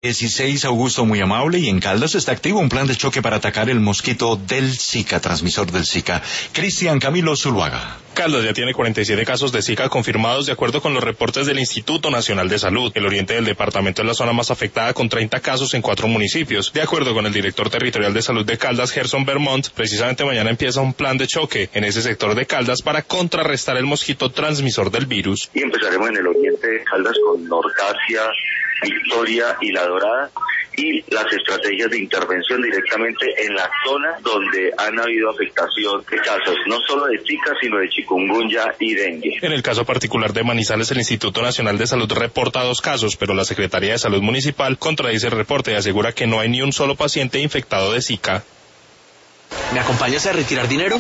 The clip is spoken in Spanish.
16, Augusto, muy amable, y en Caldas está activo un plan de choque para atacar el mosquito del Zika, transmisor del Zika. Cristian Camilo Zuluaga. Caldas ya tiene 47 casos de Zika confirmados de acuerdo con los reportes del Instituto Nacional de Salud. El oriente del departamento es la zona más afectada con 30 casos en 4 municipios. De acuerdo con el director territorial de salud de Caldas, Gerson Vermont, precisamente mañana empieza un plan de choque en ese sector de Caldas para contrarrestar el mosquito transmisor del virus. Y empezaremos en el oriente de Caldas con Norcasia, Victoria y La Dorada, y las estrategias de intervención directamente en la zona donde han habido afectación de casos, no solo de Zika, sino de chikungunya y dengue. En el caso particular de Manizales, el Instituto Nacional de Salud reporta 2 casos, pero la Secretaría de Salud Municipal contradice el reporte y asegura que no hay ni un solo paciente infectado de Zika. ¿Me acompañas a retirar dinero?